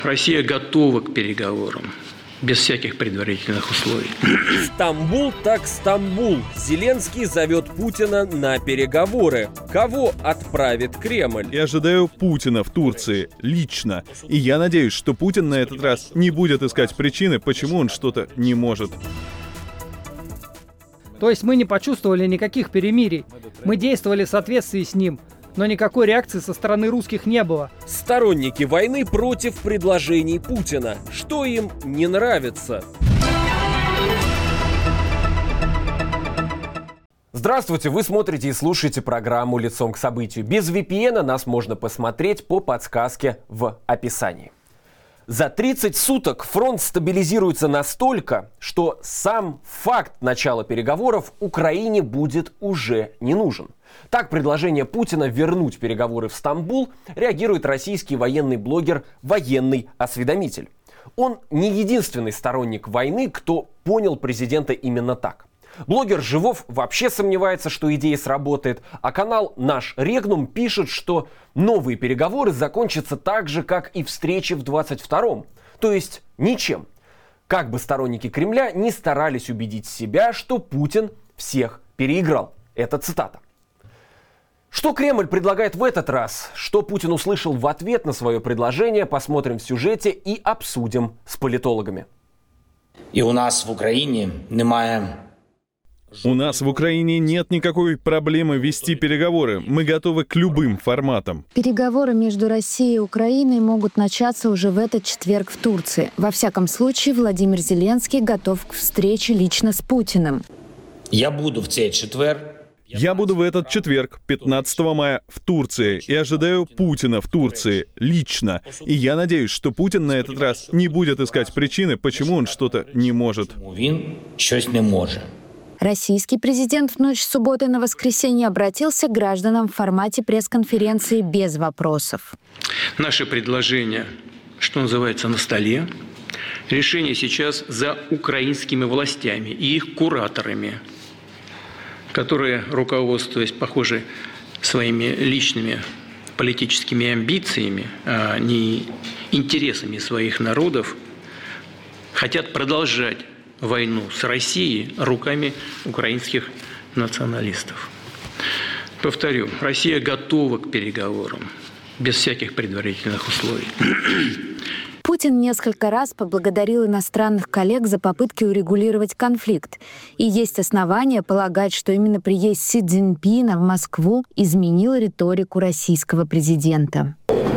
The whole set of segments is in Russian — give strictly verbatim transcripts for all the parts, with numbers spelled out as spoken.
Россия готова к переговорам. Без всяких предварительных условий. Стамбул так Стамбул. Зеленский зовет Путина на переговоры. Кого отправит Кремль? Я ожидаю Путина в Турции лично. И я надеюсь, что Путин на этот раз не будет искать причины, почему он что-то не может. То есть мы не почувствовали никаких перемирий. Мы действовали в соответствии с ним. Но никакой реакции со стороны русских не было. Сторонники войны против предложений Путина. Что им не нравится? Здравствуйте, вы смотрите и слушаете программу «Лицом к событию». Без ви пи эн нас можно посмотреть по подсказке в описании. За тридцать суток фронт стабилизируется настолько, что сам факт начала переговоров Украине будет уже не нужен. Так предложение Путина вернуть переговоры в Стамбул реагирует российский военный блогер «Военный осведомитель». Он не единственный сторонник войны, кто понял президента именно так. Блогер Живов вообще сомневается, что идея сработает, а канал «Наш Регнум» пишет, что новые переговоры закончатся так же, как и встречи в двадцать втором, то есть ничем. Как бы сторонники Кремля не старались убедить себя, что Путин всех переиграл. Это цитата. Что Кремль предлагает в этот раз, что Путин услышал в ответ на свое предложение, посмотрим в сюжете и обсудим с политологами. И у нас в Украине немає... У нас в Украине нет никакой проблемы вести переговоры. Мы готовы к любым форматам. Переговоры между Россией и Украиной могут начаться уже в этот четверг в Турции. Во всяком случае, Владимир Зеленский готов к встрече лично с Путиным. Я буду в цей четверг. Я буду в этот четверг, пятнадцатого мая, в Турции и ожидаю Путина в Турции лично. И я надеюсь, что Путин на этот раз не будет искать причины, почему он что-то не может. Він щось не може. Российский президент в ночь с субботы на воскресенье обратился к гражданам в формате пресс-конференции без вопросов. Наше предложение, что называется, на столе. Решение сейчас за украинскими властями и их кураторами, которые, руководствуясь, похоже, своими личными политическими амбициями, а не интересами своих народов, хотят продолжать войну с Россией руками украинских националистов. Повторю, Россия готова к переговорам без всяких предварительных условий. Путин несколько раз поблагодарил иностранных коллег за попытки урегулировать конфликт. И есть основания полагать, что именно приезд Си Цзиньпина в Москву изменил риторику российского президента.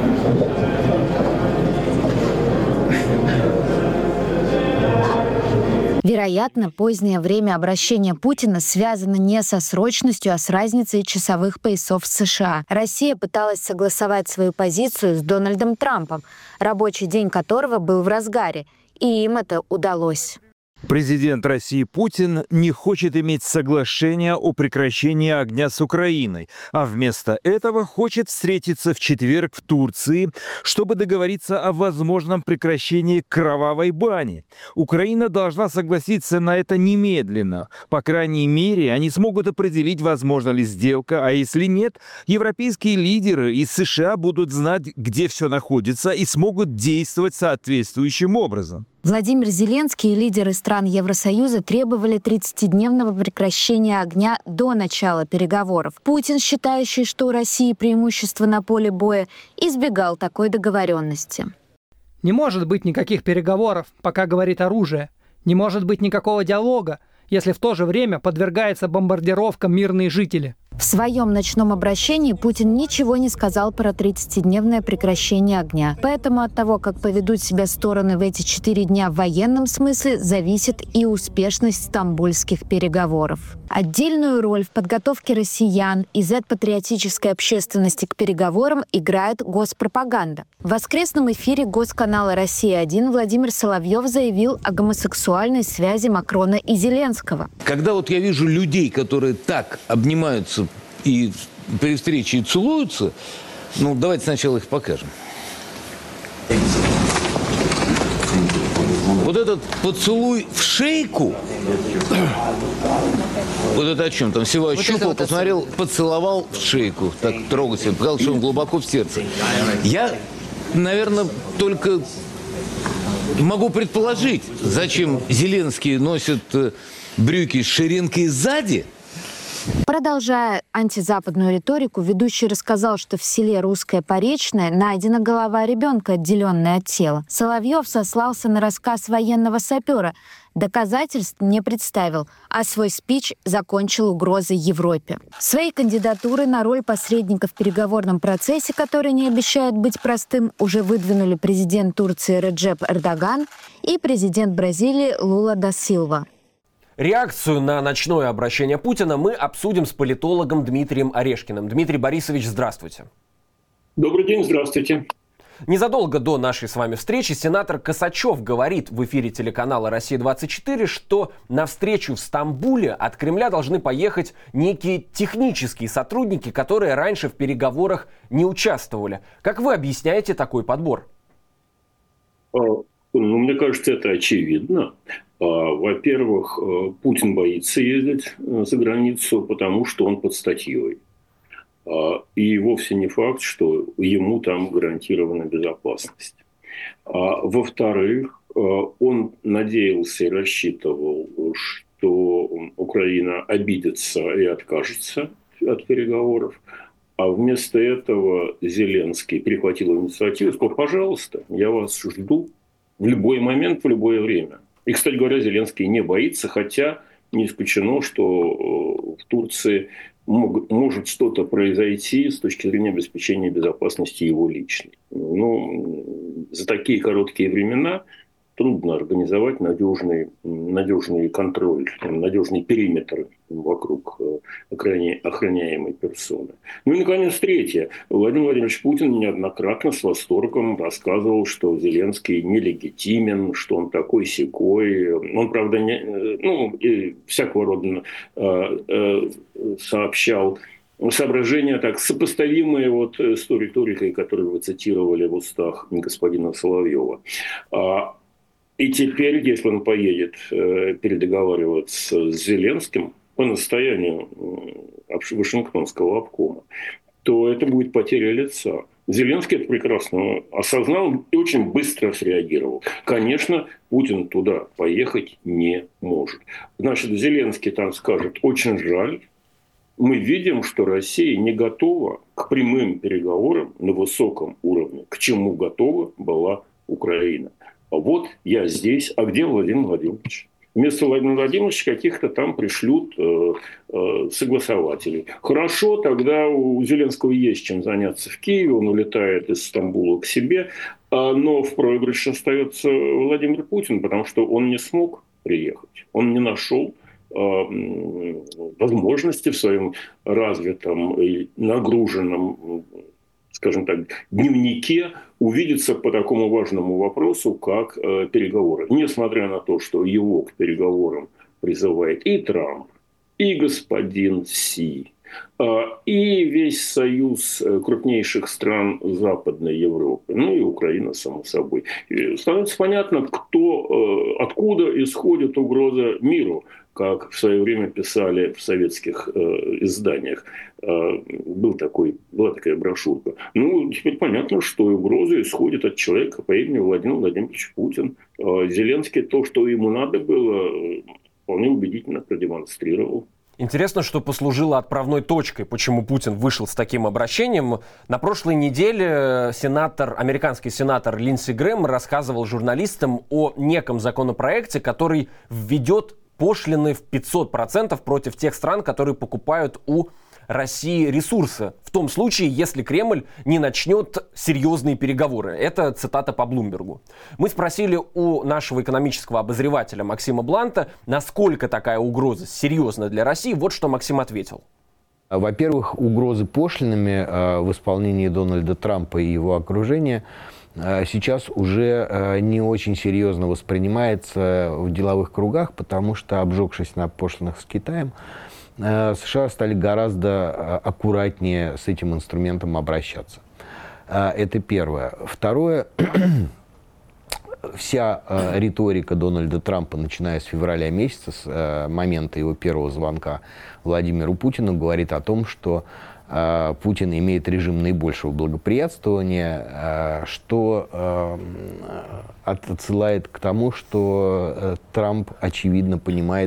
Вероятно, позднее время обращения Путина связано не со срочностью, а с разницей часовых поясов с США. Россия пыталась согласовать свою позицию с Дональдом Трампом, рабочий день которого был в разгаре, и им это удалось. Президент России Путин не хочет иметь соглашения о прекращении огня с Украиной, а вместо этого хочет встретиться в четверг в Турции, чтобы договориться о возможном прекращении кровавой бани. Украина должна согласиться на это немедленно. По крайней мере, они смогут определить, возможна ли сделка, а если нет, европейские лидеры из США будут знать, где все находится, и смогут действовать соответствующим образом. Владимир Зеленский и лидеры стран Евросоюза требовали тридцатидневного прекращения огня до начала переговоров. Путин, считающий, что у России преимущество на поле боя, избегал такой договоренности. Не может быть никаких переговоров, пока говорит оружие. Не может быть никакого диалога, если в то же время подвергаются бомбардировкам мирные жители. В своем ночном обращении Путин ничего не сказал про тридцатидневное прекращение огня. Поэтому от того, как поведут себя стороны в эти четыре дня в военном смысле, зависит и успешность стамбульских переговоров. Отдельную роль в подготовке россиян и зет-патриотической общественности к переговорам играет госпропаганда. В воскресном эфире госканала «Россия один» Владимир Соловьев заявил о гомосексуальной связи Макрона и Зеленского. Когда вот я вижу людей, которые так обнимаются и при встрече и целуются, ну, давайте сначала их покажем. Вот этот поцелуй в шейку, вот это о чем? Там всего ощупал, вот посмотрел, вот поцеловал в шейку, так трогательно, показал, что он глубоко в сердце. Я, наверное, только могу предположить, зачем Зеленский носит брюки с ширинкой сзади. Продолжая антизападную риторику, ведущий рассказал, что в селе Русское Поречное найдена голова ребенка, отделенная от тела. Соловьев сослался на рассказ военного сапера, доказательств не представил, а свой спич закончил угрозой Европе. Своей кандидатуры на роль посредника в переговорном процессе, который не обещает быть простым, уже выдвинули президент Турции Реджеп Эрдоган и президент Бразилии Лула да Силва. Реакцию на ночное обращение Путина мы обсудим с политологом Дмитрием Орешкиным. Дмитрий Борисович, здравствуйте. Добрый день, здравствуйте. Незадолго до нашей с вами встречи сенатор Косачев говорит в эфире телеканала «Россия двадцать четыре», что на встречу в Стамбуле от Кремля должны поехать некие технические сотрудники, которые раньше в переговорах не участвовали. Как вы объясняете такой подбор? Ну, мне кажется, это очевидно. Во-первых, Путин боится ездить за границу, потому что он под статьей. И вовсе не факт, что ему там гарантирована безопасность. Во-вторых, он надеялся и рассчитывал, что Украина обидится и откажется от переговоров. А вместо этого Зеленский перехватил инициативу и сказал: пожалуйста, я вас жду в любой момент, в любое время. И, кстати говоря, Зеленский не боится, хотя не исключено, что в Турции может что-то произойти с точки зрения обеспечения безопасности его личной. Но за такие короткие времена трудно организовать надежный, надежный контроль, надежный периметр вокруг охраняемой персоны. Ну и, наконец, третье. Владимир Владимирович Путин неоднократно с восторгом рассказывал, что Зеленский нелегитимен, что он такой-сякой. Он, правда, не, ну, и всякого рода э, э, сообщал соображения, так, сопоставимые вот с той риторикой, которую вы цитировали в устах господина Соловьева. И теперь, если он поедет э, передоговариваться с Зеленским по настоянию э, Вашингтонского обкома, то это будет потеря лица. Зеленский это прекрасно осознал и очень быстро среагировал. Конечно, Путин туда поехать не может. Значит, Зеленский там скажет: очень жаль. Мы видим, что Россия не готова к прямым переговорам на высоком уровне, к чему готова была Украина. Вот я здесь, а где Владимир Владимирович? Вместо Владимира Владимировича каких-то там пришлют э, э, согласователей. Хорошо, тогда у Зеленского есть чем заняться в Киеве, он улетает из Стамбула к себе, а, но в проигрыше остается Владимир Путин, потому что он не смог приехать, он не нашел э, возможности в своем развитом и нагруженном, скажем так, дневнике увидеться по такому важному вопросу, как э, переговоры. Несмотря на то, что его к переговорам призывает и Трамп, и господин Си, э, и весь союз крупнейших стран Западной Европы, ну и Украина, само собой. И становится понятно, кто, э, откуда исходит угроза миру, как в свое время писали в советских э, изданиях. Э, был такой, была такая брошюрка. Ну, теперь понятно, что угроза исходит от человека по имени Владимир Владимирович Путин. Э, Зеленский то, что ему надо было, вполне убедительно продемонстрировал. Интересно, что послужило отправной точкой, почему Путин вышел с таким обращением. На прошлой неделе сенатор, американский сенатор Линдси Грэм рассказывал журналистам о неком законопроекте, который введет пошлины в пятьсот процентов против тех стран, которые покупают у России ресурсы. В том случае, если Кремль не начнет серьезные переговоры. Это цитата по Блумбергу. Мы спросили у нашего экономического обозревателя Максима Бланта, насколько такая угроза серьезна для России. Вот что Максим ответил. Во-первых, угрозы пошлинами в исполнении Дональда Трампа и его окружения сейчас уже не очень серьезно воспринимается в деловых кругах, потому что, обжегшись на пошлинах с Китаем, США стали гораздо аккуратнее с этим инструментом обращаться. Это первое. Второе. Вся риторика Дональда Трампа, начиная с февраля месяца, с момента его первого звонка Владимиру Путину, говорит о том, что Путин имеет режим наибольшего благоприятствования, что отсылает к тому, что Трамп, очевидно, понимает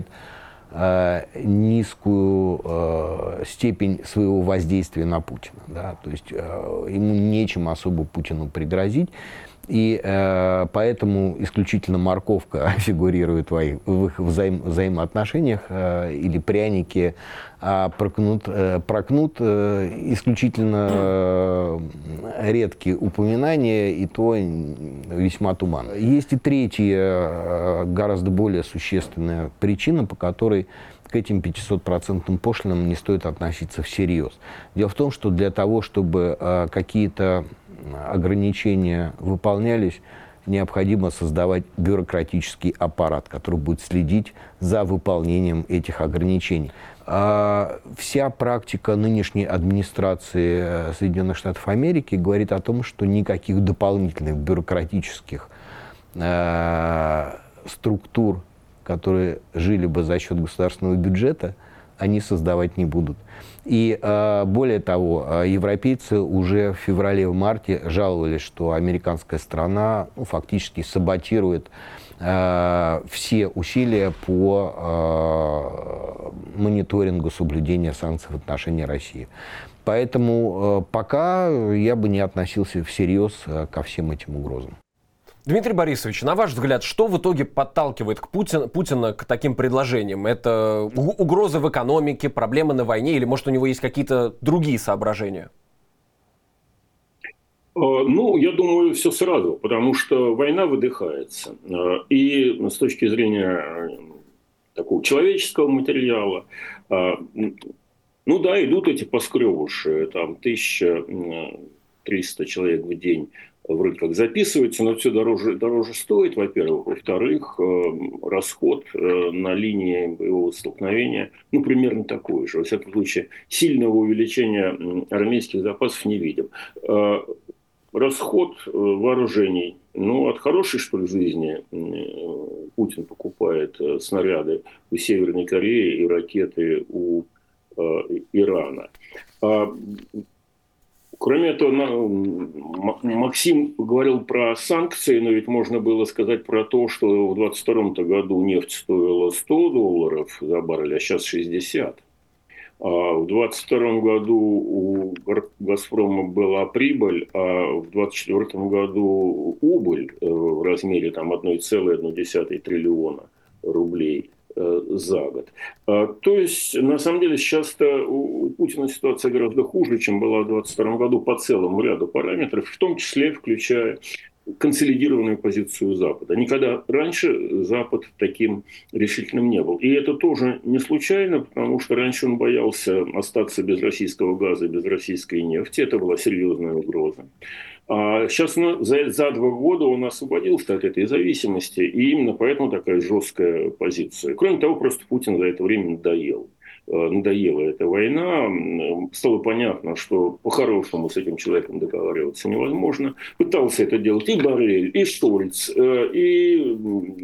низкую степень своего воздействия на Путина. Да? То есть ему нечем особо Путину пригрозить. И э, поэтому исключительно морковка фигурирует в их взаим, взаимоотношениях, э, или пряники, а прокнут, э, прокнут э, исключительно э, редкие упоминания, и то весьма туманно. Есть и третья, э, гораздо более существенная причина, по которой к этим пятисотпроцентным пошлинам не стоит относиться всерьез. Дело в том, что для того, чтобы э, какие-то ограничения выполнялись, необходимо создавать бюрократический аппарат, который будет следить за выполнением этих ограничений. А вся практика нынешней администрации Соединенных Штатов Америки говорит о том, что никаких дополнительных бюрократических э, структур, которые жили бы за счет государственного бюджета, они создавать не будут. И э, более того, европейцы уже в феврале, в марте жаловались, что американская страна ну, фактически саботирует э, все усилия по э, мониторингу соблюдения санкций в отношении России. Поэтому э, пока я бы не относился всерьез э, ко всем этим угрозам. Дмитрий Борисович, на ваш взгляд, что в итоге подталкивает к Путин, Путина к таким предложениям? Это угрозы в экономике, проблемы на войне, или, может, у него есть какие-то другие соображения? Ну, я думаю, все сразу, потому что война выдыхается. И с точки зрения такого человеческого материала, ну да, идут эти поскребыши, там тысяча триста человек в день вроде как записывается, но все дороже, дороже стоит, во-первых. Во-вторых, расход на линии боевого столкновения, ну, примерно такой же. Во всяком случае, сильного увеличения армейских запасов не видим. Расход вооружений. Ну, от хорошей, что ли, жизни Путин покупает снаряды у Северной Кореи и ракеты у Ирана. Кроме этого, Максим говорил про санкции, но ведь можно было сказать про то, что в двадцать втором году нефть стоила сто долларов за баррель, а сейчас шестьдесят. А в двадцать втором году у «Газпрома» была прибыль, а в двадцать четвёртом году убыль в размере там, один целых одна десятая триллиона рублей за год. То есть, на самом деле, сейчас-то у Путина ситуация гораздо хуже, чем была в двадцать втором году по целому ряду параметров, в том числе включая консолидированную позицию Запада. Никогда раньше Запад таким решительным не был. И это тоже не случайно, потому что раньше он боялся остаться без российского газа, без российской нефти. Это была серьезная угроза. А сейчас ну, за, за два года он освободился от этой зависимости, и именно поэтому такая жесткая позиция. Кроме того, просто Путин за это время надоел. Надоела эта война, стало понятно, что по-хорошему с этим человеком договариваться невозможно. Пытался это делать и Боррель, и Шольц, и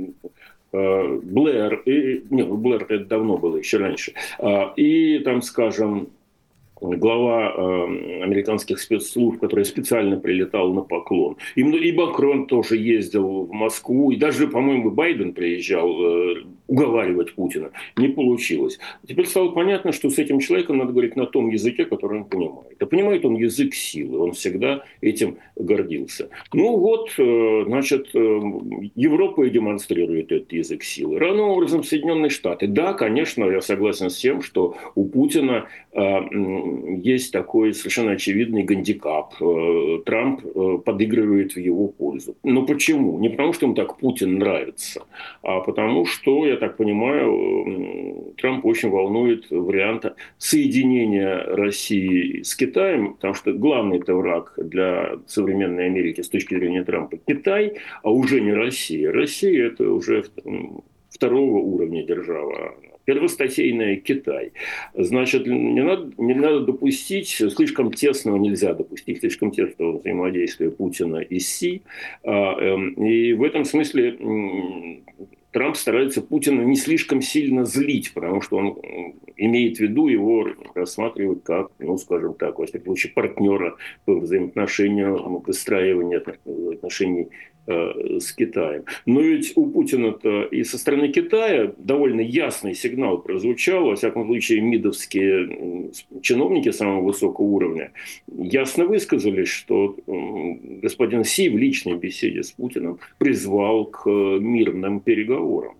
Блэр, и, нет, Блэр это давно было, еще раньше, и там, скажем, глава э, американских спецслужб, который специально прилетал на поклон. И, и Макрон тоже ездил в Москву, и даже, по-моему, Байден приезжал э, уговаривать Путина. Не получилось. Теперь стало понятно, что с этим человеком надо говорить на том языке, который он понимает. А понимает он язык силы, он всегда этим гордился. Ну вот, э, значит, э, Европа и демонстрирует этот язык силы. Равным образом Соединенные Штаты. Да, конечно, я согласен с тем, что у Путина э, есть такой совершенно очевидный гандикап. Трамп подыгрывает в его пользу. Но почему? Не потому, что ему так Путин нравится, а потому, что, я так понимаю, Трамп очень волнует вариант соединения России с Китаем, потому что главный-то враг для современной Америки с точки зрения Трампа Китай, а уже не Россия. Россия – это уже второго уровня держава. Первостатейная Китай. Значит, не надо, не надо допустить слишком тесного, нельзя допустить слишком тесного взаимодействия Путина и Си. И в этом смысле Трамп старается Путина не слишком сильно злить, потому что он имеет в виду его рассматривать как, ну, скажем так, во всяком случае, партнера по взаимоотношению, выстраиванию отношений э, с Китаем. Но ведь у Путина-то и со стороны Китая довольно ясный сигнал прозвучал, во всяком случае, мидовские чиновники самого высокого уровня ясно высказались, что господин Си в личной беседе с Путиным призвал к мирным переговорам,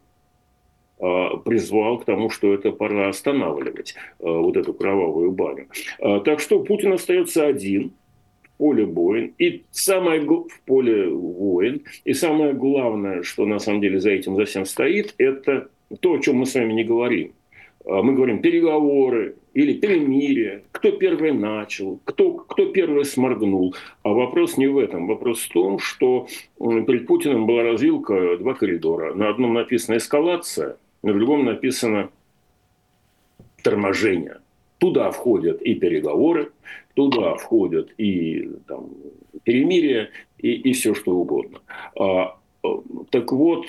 призвал к тому, что это пора останавливать, вот эту кровавую баню. Так что Путин остается один в поле боя, и самое в поле воин, и самое главное, что на самом деле за этим за всем стоит, это то, о чем мы с вами не говорим. Мы говорим переговоры или перемирие, кто первый начал, кто, кто первый сморгнул. А вопрос не в этом. Вопрос в том, что перед Путиным была развилка, два коридора. На одном написано эскалация, на другом написано торможение. Туда входят и переговоры, туда входят и там, перемирие, и, и все что угодно. А, так вот,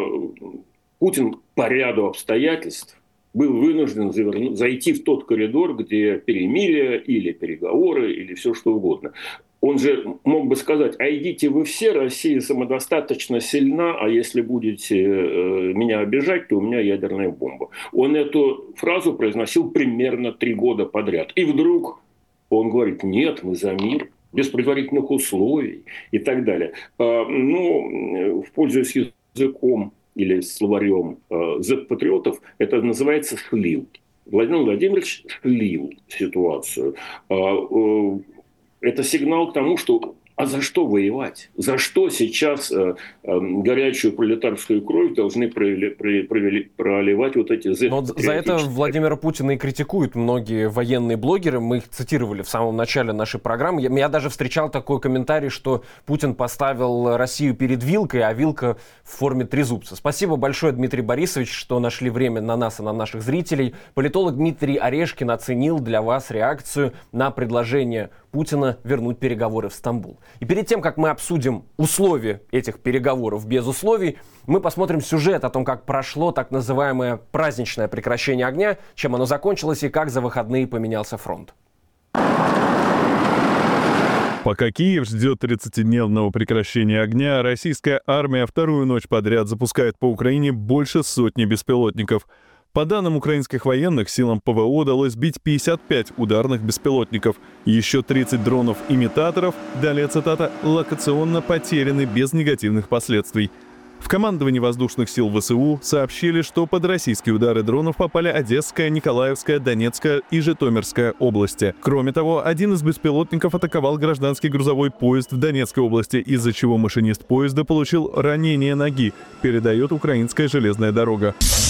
Путин по ряду обстоятельств был вынужден завернуть, зайти в тот коридор, где перемирие или переговоры, или все что угодно. Он же мог бы сказать: а идите вы все, Россия самодостаточно сильна, а если будете э, меня обижать, то у меня ядерная бомба. Он эту фразу произносил примерно три года подряд. И вдруг он говорит: нет, мы за мир, без предварительных условий и так далее. А, ну, пользуясь языком или словарем э, зет-патриотов, это называется слил. Владимир Владимирович слил ситуацию. А, э, это сигнал к тому, что а за что воевать? За что сейчас э, э, горячую пролетарскую кровь должны провели, провели, проливать вот эти зет? Но за это Владимира Путина и критикуют многие военные блогеры. Мы их цитировали в самом начале нашей программы. Я, я даже встречал такой комментарий, что Путин поставил Россию перед вилкой, а вилка в форме трезубца. Спасибо большое, Дмитрий Борисович, что нашли время на нас и на наших зрителей. Политолог Дмитрий Орешкин оценил для вас реакцию на предложение Путина вернуть переговоры в Стамбул. И перед тем, как мы обсудим условия этих переговоров без условий, мы посмотрим сюжет о том, как прошло так называемое праздничное прекращение огня, чем оно закончилось и как за выходные поменялся фронт. Пока Киев ждет тридцатидневного прекращения огня, российская армия вторую ночь подряд запускает по Украине больше сотни беспилотников. По данным украинских военных, силам ПВО удалось сбить пятьдесят пять ударных беспилотников. Еще тридцать дронов-имитаторов, далее цитата, локационно потеряны без негативных последствий. В командовании воздушных сил ВСУ сообщили, что под российские удары дронов попали Одесская, Николаевская, Донецкая и Житомирская области. Кроме того, один из беспилотников атаковал гражданский грузовой поезд в Донецкой области, из-за чего машинист поезда получил ранение ноги, передает Украинская железная дорога.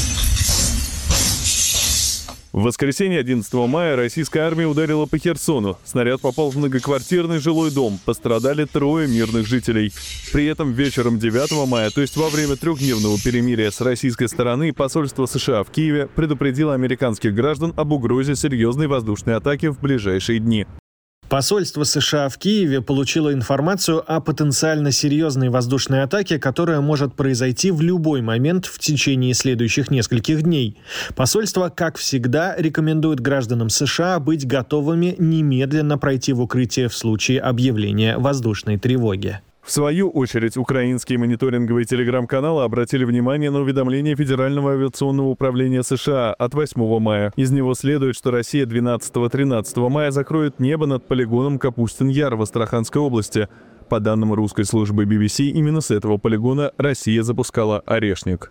В воскресенье одиннадцатого мая российская армия ударила по Херсону. Снаряд попал в многоквартирный жилой дом. Пострадали трое мирных жителей. При этом вечером девятого мая, то есть во время трехдневного перемирия с российской стороны, посольство США в Киеве предупредило американских граждан об угрозе серьезной воздушной атаки в ближайшие дни. Посольство США в Киеве получило информацию о потенциально серьезной воздушной атаке, которая может произойти в любой момент в течение следующих нескольких дней. Посольство, как всегда, рекомендует гражданам США быть готовыми немедленно пройти в укрытие в случае объявления воздушной тревоги. В свою очередь, украинские мониторинговые телеграм-каналы обратили внимание на уведомление Федерального авиационного управления США от восьмого мая. Из него следует, что Россия двенадцатого-тринадцатого мая закроет небо над полигоном Капустин-Яр в Астраханской области. По данным русской службы би би си, именно с этого полигона Россия запускала «Орешник».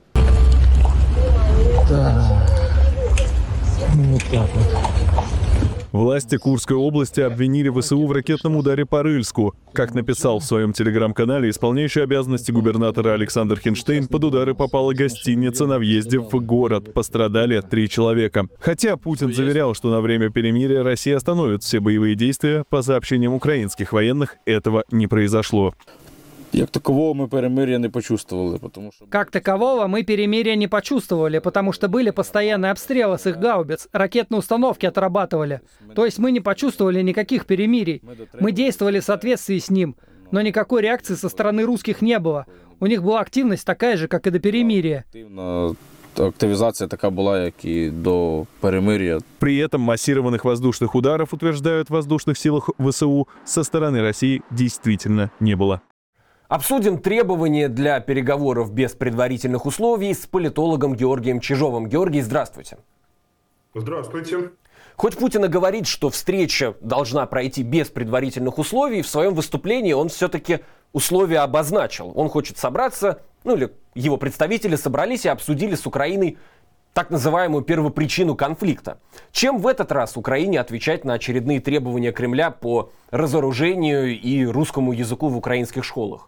Да. Вот так вот. Власти Курской области обвинили ВСУ в ракетном ударе по Рыльску. Как написал в своем телеграм-канале исполняющий обязанности губернатора Александр Хинштейн, под удары попала гостиница на въезде в город. Пострадали три человека. Хотя Путин заверял, что на время перемирия Россия остановит все боевые действия, по сообщениям украинских военных, этого не произошло. Как такового мы перемирия не почувствовали, потому что... Как такового мы перемирия не почувствовали, потому что были постоянные обстрелы с их гаубиц, ракетные установки отрабатывали. То есть мы не почувствовали никаких перемирий. Мы действовали в соответствии с ним, но никакой реакции со стороны русских не было. У них была активность такая же, как и до перемирия. Активизация такая была, как и до перемирия. При этом массированных воздушных ударов, утверждают в воздушных силах ВСУ, со стороны России действительно не было. Обсудим требования для переговоров без предварительных условий с политологом Георгием Чижовым. Георгий, здравствуйте. Здравствуйте. Хоть Путин и говорит, что встреча должна пройти без предварительных условий, в своем выступлении он все-таки условия обозначил. Он хочет собраться, ну или его представители собрались и обсудили с Украиной так называемую первопричину конфликта. Чем в этот раз Украине отвечать на очередные требования Кремля по разоружению и русскому языку в украинских школах?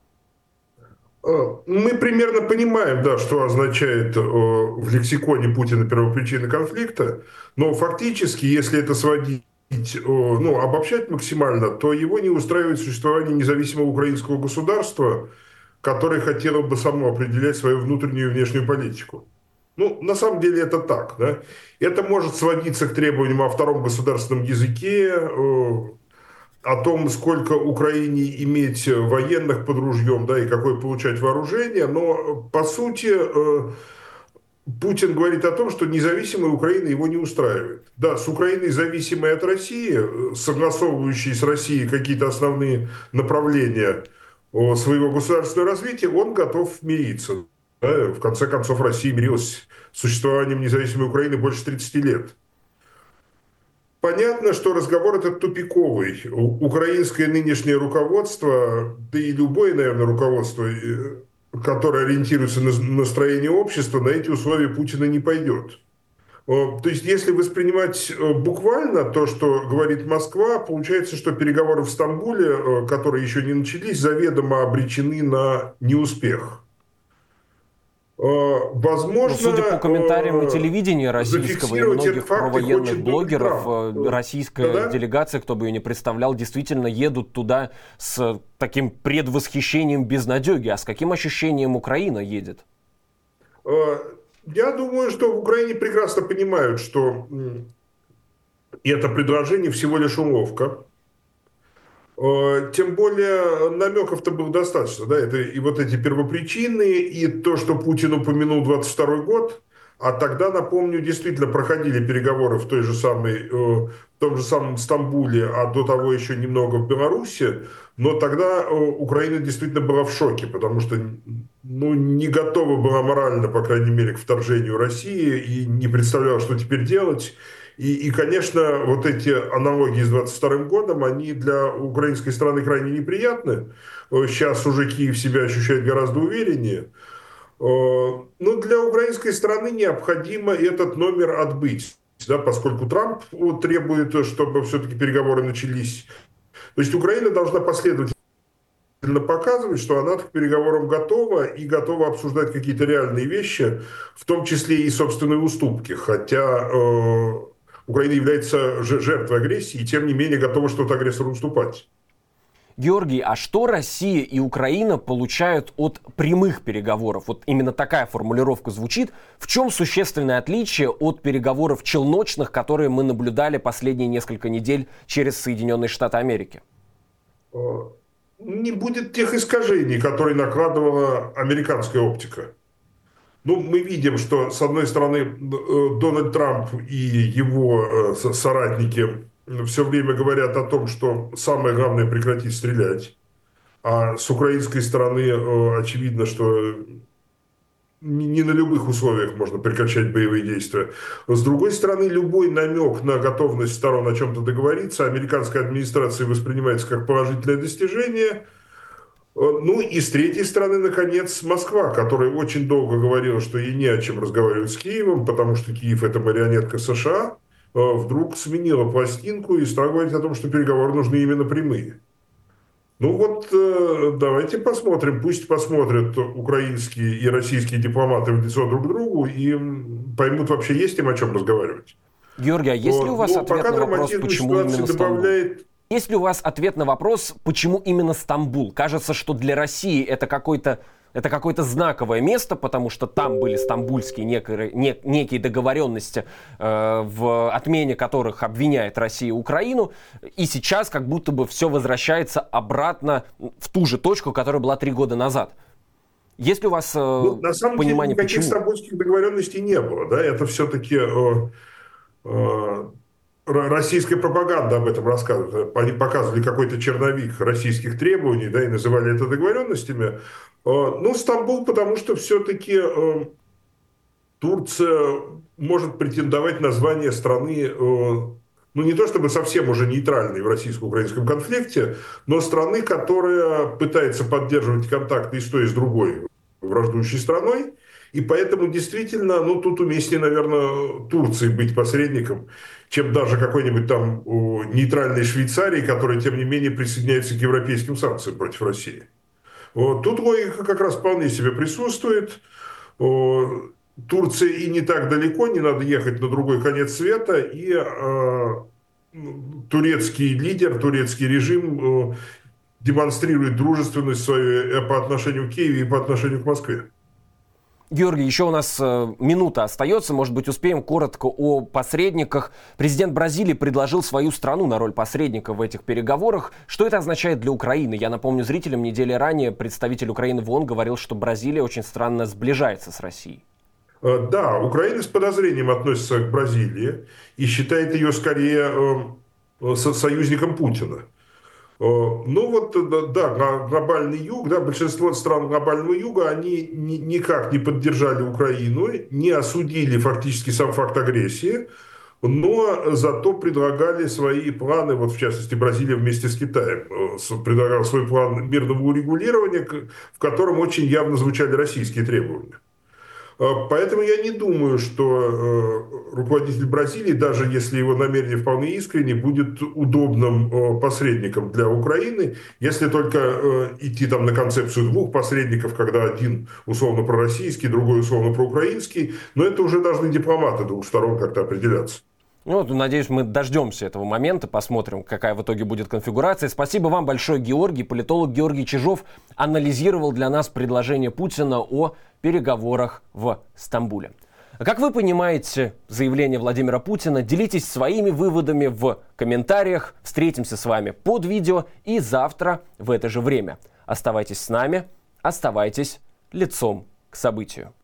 Мы примерно понимаем, да, что означает э, в лексиконе Путина первопричина конфликта, но фактически, если это сводить, э, ну, обобщать максимально, то его не устраивает существование независимого украинского государства, которое хотело бы само определять свою внутреннюю и внешнюю политику. Ну, на самом деле это так, да. Это может сводиться к требованиям о втором государственном языке, э, о том, сколько Украине иметь военных под ружьем, да, и какое получать вооружение, но по сути Путин говорит о том, что независимая Украина его не устраивает. Да, с Украиной, зависимой от России, согласовывающей с Россией какие-то основные направления своего государственного развития, он готов мириться. Да, в конце концов, Россия мирилась с существованием независимой Украины больше тридцати лет. Понятно, что разговор этот тупиковый. Украинское нынешнее руководство, да и любое, наверное, руководство, которое ориентируется на настроение общества, на эти условия Путина не пойдет. То есть, если воспринимать буквально то, что говорит Москва, получается, что переговоры в Стамбуле, которые еще не начались, заведомо обречены на неуспех. Возможно, ну, судя по комментариям на телевидении российского и многих провоенных блогеров, российская да -да? делегация, кто бы ее ни представлял, действительно едут туда с таким предвосхищением безнадеги. А с каким ощущением Украина едет? Я думаю, что в Украине прекрасно понимают, что это предложение всего лишь уловка. Тем более намеков-то было достаточно, да, это и вот эти первопричины, и то, что Путин упомянул двадцать второй год, а тогда, напомню, действительно проходили переговоры в той же самой, в том же самом Стамбуле, а до того еще немного в Беларуси, но тогда Украина действительно была в шоке, потому что, ну, не готова была морально, по крайней мере, к вторжению России и не представляла, что теперь делать. И, и, конечно, вот эти аналогии с двадцать вторым годом, они для украинской страны крайне неприятны. Сейчас уже Киев себя ощущает гораздо увереннее. Но для украинской страны необходимо этот номер отбыть, да, поскольку Трамп требует, чтобы все-таки переговоры начались. То есть Украина должна последовательно показывать, что она к переговорам готова и готова обсуждать какие-то реальные вещи, в том числе и собственные уступки. Хотя э, Украина является жертвой агрессии и, тем не менее, готова что-то агрессору уступать. Георгий, а что Россия и Украина получают от прямых переговоров? Вот именно такая формулировка звучит. В чем существенное отличие от переговоров челночных, которые мы наблюдали последние несколько недель через Соединенные Штаты Америки? Не будет тех искажений, которые накладывала американская оптика. Ну, мы видим, что, с одной стороны, Дональд Трамп и его соратники все время говорят о том, что самое главное прекратить стрелять. А с украинской стороны очевидно, что не на любых условиях можно прекращать боевые действия. С другой стороны, любой намек на готовность сторон о чем-то договориться американской администрацией воспринимается как положительное достижение. Ну и с третьей стороны, наконец, Москва, которая очень долго говорила, что ей не о чем разговаривать с Киевом, потому что Киев — это марионетка США, вдруг сменила пластинку и стала говорить о том, что переговоры нужны именно прямые. Ну вот, давайте посмотрим, пусть посмотрят украинские и российские дипломаты в лицо друг другу и поймут, вообще есть им о чем разговаривать. Георгий, а есть ли у вас ответ на вопрос, почему именно Стамбул? Есть ли у вас ответ на вопрос, почему именно Стамбул? Кажется, что для России это какой-то Это какое-то знаковое место, потому что там были стамбульские некие, не, некие договоренности, э, в отмене которых обвиняет Россия Украину. И сейчас как будто бы все возвращается обратно в ту же точку, которая была три года назад. Есть ли у вас ну, на самом понимание, деле, никаких почему? стамбульских договоренностей не было. Да? Это все-таки э, э, российская пропаганда об этом рассказывает. Они показывали какой-то черновик российских требований, да, и называли это договоренностями. Э, ну, Стамбул, потому что все-таки э, Турция может претендовать на звание страны, э, ну, не то чтобы совсем уже нейтральной в российско-украинском конфликте, но страны, которая пытается поддерживать контакты и с той, и с другой враждующей страной. И поэтому действительно, ну, тут уместнее, наверное, Турции быть посредником, чем даже какой-нибудь там о, нейтральной Швейцарии, которая, тем не менее, присоединяется к европейским санкциям против России. Вот. Тут логика как раз вполне себе присутствует. О, Турция и не так далеко, не надо ехать на другой конец света, и э, турецкий лидер, турецкий режим э, демонстрирует дружественность свою по отношению к Киеву и по отношению к Москве. Георгий, еще у нас э, минута остается, может быть, успеем коротко о посредниках. Президент Бразилии предложил свою страну на роль посредника в этих переговорах. Что это означает для Украины? Я напомню зрителям, недели ранее представитель Украины в ООН говорил, что Бразилия очень странно сближается с Россией. Да, Украина с подозрением относится к Бразилии и считает ее скорее э, союзником Путина. Ну вот, да, глобальный юг, да, большинство стран глобального юга, они ни, никак не поддержали Украину, не осудили фактически сам факт агрессии, но зато предлагали свои планы, вот в частности Бразилия вместе с Китаем предлагала свой план мирного урегулирования, в котором очень явно звучали российские требования. Поэтому я не думаю, что руководитель Бразилии, даже если его намерение вполне искренне, будет удобным посредником для Украины, если только идти там на концепцию двух посредников, когда один условно пророссийский, другой условно проукраинский, но это уже должны дипломаты двух сторон как-то определяться. Ну, надеюсь, мы дождемся этого момента, посмотрим, какая в итоге будет конфигурация. Спасибо вам большое, Георгий. Политолог Георгий Чижов анализировал для нас предложение Путина о переговорах в Стамбуле. Как вы понимаете заявление Владимира Путина, делитесь своими выводами в комментариях. Встретимся с вами под видео и завтра в это же время. Оставайтесь с нами, оставайтесь лицом к событию.